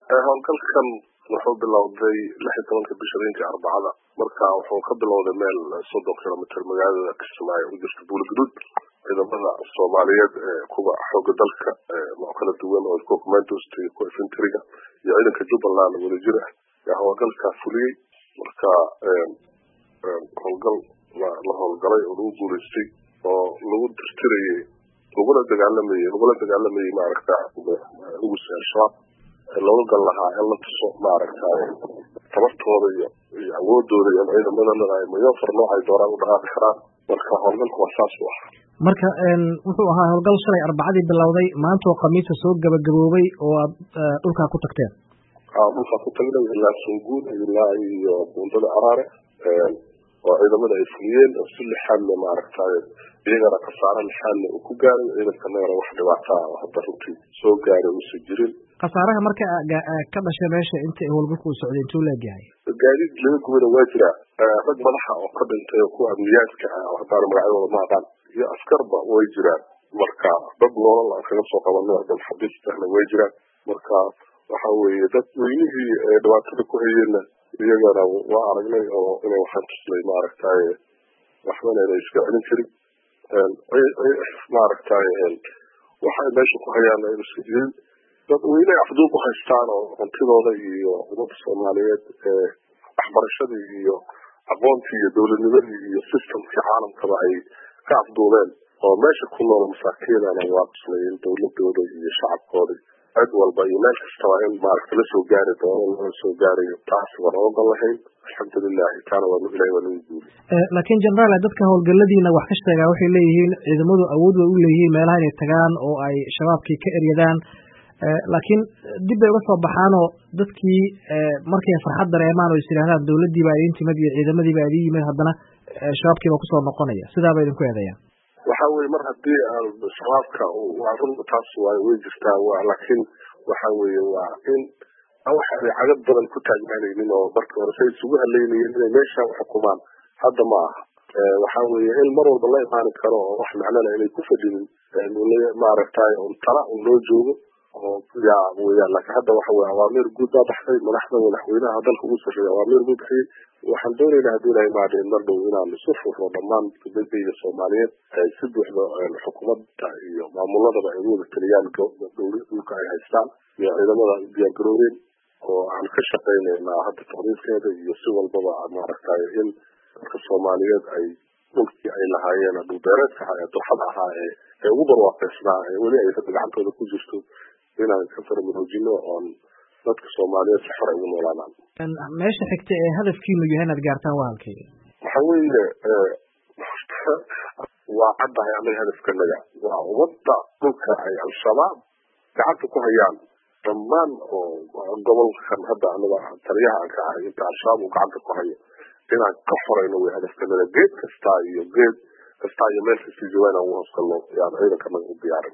howlgalkan wuxuu bilowday 16 bisha Arbacada markaa wuxuu ka bilowday meel 30 kilomitir magaalada Kismaayo u jirta Buulgaduud ciidamada Soomaaliyeed kuwa xooga dalka oo kala duwan oo commandos iyo infantry-ga iyo ciidanka Jubbaland wada jira howlgalka fuliyay markaa howlgal la howlgalay oo lagu guuleystay oo lagu tirtirayay lagula dagaalamayay maaragtaa ugu shabaab loo gal lahaa in la tuso maaragtaa tabartooda iyo awoodooda iyo ciidamadana ay mayoofar noocay dooraan u dhaqaaqi karaan marka howlgalku waa saas u ah marka wuxuu ahaa howlgal shalay Arbacadii bilowday maanta oo Khamiista soo gabagaboobay oo aad dhulka ku tagteen dhulka ku tagnay ilaa Sunguud ilaa iyo Buundada Araare oo ciidamada ay fuliyeen oo si lixan maaragtaa iyagana khasaare lixan uu ku gaaray ciidankana wax dhibaato ah hadda runtii soo gaaray uu sijireen khasaaraha marka ka dhashay meesha inta howlgalku uu socday intuu leeyahay gaadiid laga gubay waa jira rag madaxa oo ka dhintay ku amniyaadka oo hadda magacyadooda ma aqaan iyo askarba way jiraan marka dad nolol aan kaga soo qabanay dad xabiistana way jiraan marka waxa weeye dad weynihii dhibaatada ku hayeen iyagana waa aragnay oo inay waxaan tusnay maaragtaa waxbana ay iska celin jirin maaragtaa waxay meesha ku hayaan ay iska jirin dad weyne afduub ku haystaan oo hantidooda iyo ummadda Soomaaliyeed waxbarashadii iyo aqoontii iyo dowladnimadii iyo systemkii caalamkaba ay ka afduubeen oo meesha ku nool masaakiinana waa tusnayn dowladooda iyo shacabkooda cid walba iyo meel kastaba in maaragta la soo gaari doono la soo gaarayo taas war oga lahayn alxamdulillah taana waa ilaahay waa nagu guulay laakiin general dadka howlgaladiina wax ka sheegaa waxay leeyihiin ciidamadu awood way u leeyihiin meelaha inay tagaan oo ay shabaabkii ka eryadaan laakiin dib bay uga soo baxaanoo dadkii markay farxad dareemaan oo is yidhahdaan dowladdii baa idin timid iyo ciidamadii baa idin yimid haddana shabaabkii baa kusoo noqonaya sidaa ba idinku eedeeyaan waxa weeye mar haddii shabaabka waa run taas way jirtaa laakiin waxa weeye waa in waxa ay cagad badan ku taagnaanaynin oo marka hore say isugu haleynayeen inay meesha xukumaan hadda ma aha waxa weeye in mar walba la imaan karo oo wax macnana inay ku fadhinin maaragtaa tala loo joogo oo yaa weeyaan laakiin hadda waxa weeye awaamiir guud baa baxday madaxweynaha dalka ugu sarreeya awaamiir guud bixiyey waxaan doonaynaa haddii ilaahay maadeen mar dhow inaan isu furno dhammaan dowladda Soomaaliyeed ay si buuxda xukuumadda iyo maamuladaba ay wada taliyaan dhulka ay haystaan iyo ciidamada diyaar garoobeen oo aan ka shaqaynaynaa hadda taqriirkeeda iyo si walbaba maaragtaa in dadka Soomaaliyeed ay dhulkii ay lahaayeen dhul beereedka ee durxada ahaa ee ugu barwaaqaysnaa ee weli ay gacantooda ku jirto inaan ka farmaroojino oon dadka Soomaaliyeed si xor ay u noolaadaan meesha xigta ee hadafkiinu yahay inaad gaartaan waa halkee waxa weeye waa caddahay anaga hadafkanaga waa ummadda dhulka ay al-shabaab gacanta ku hayaan dhammaan oo gobolkan hadda anaga taliyaha aan ka ahay inta al-shabaab uu gacanta ku hayo inaan ka xorayno way hadafkanaga geed kasta iyo meel kasta joogaan ugu hoos galno yaan ciidankanaga u diyaarin